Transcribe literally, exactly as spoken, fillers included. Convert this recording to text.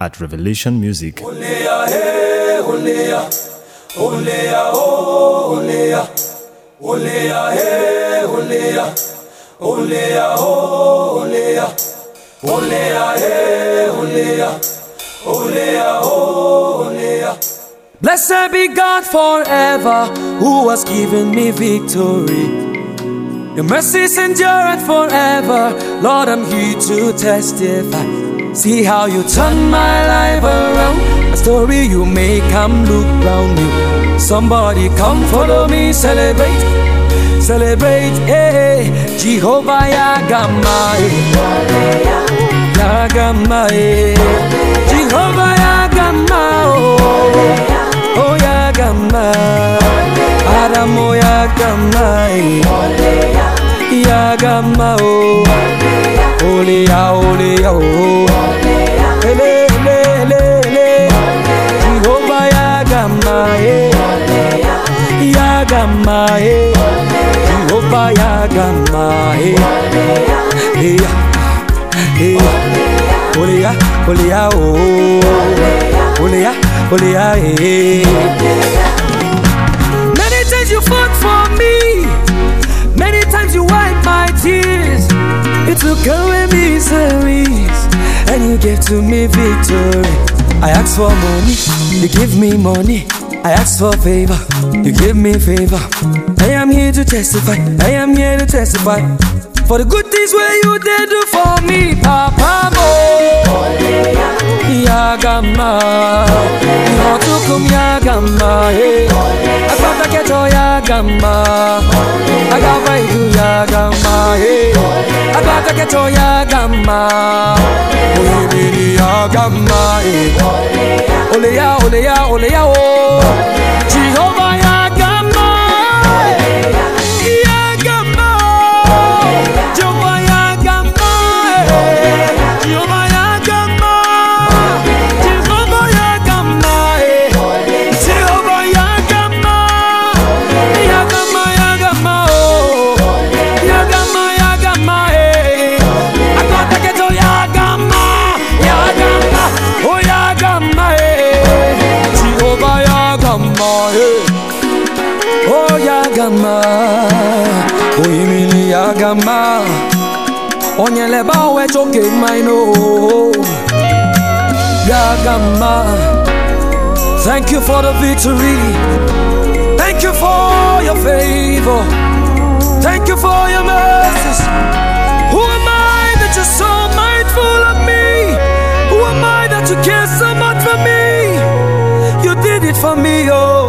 at Revelation Music. Oleya, hey, oleya, oleya, oh, oleya, oleya, hey, oleya, oleya, oh, oleya, oleya, hey, oleya, oleya, oh, oleya. Blessed be God forever, who has given me victory. Your mercies endureth forever, Lord, I'm here to testify. See how you turn my life around. A story you make, I'm look round me. Somebody come follow me, celebrate, celebrate, hey, Jehovah Yagama, Yagama, Jehovah Yagama, oh, oh Yagama, Adamo Yagama, Yagama, oh, Oleya, oleya, oh, ele, ele, ele, ele, Jehovah Yagama, Yagama, Jehovah Yagama, oleya, oleya, oh, oleya, oleya, many times you fought for me, many times you wiped my tears. You took away miseries and you gave to me victory. I asked for money, you give me money. I asked for favor, you give me favor. I am here to testify, I am here to testify for the good things where you did do for me, Papa Mo. Yagama, Yotukum Yagama, I got to get your Yagama, I got to do Yagama, I got to get your Yagama, Yagama, Oleya, oleya, oleya, oh, Jehovah Yagama, Yagama, Jehovah Yagama, Jehovah Yagama, Jehovah Yagama, Jehovah Yagama, Yagama, Yagama, oh, Yagama, Yagama, I got to get to Yagama, Yagama, oh Yagama, Jehovah Yagama, oh Yagama, oh Yimini Yagama, Onyeleba we choke my no, Yagama. Thank you for the victory. Thank you for your favor. Thank you for your mercies. Who am I that you're so mindful of me? Who am I that you care so much for me? You did it for me, oh.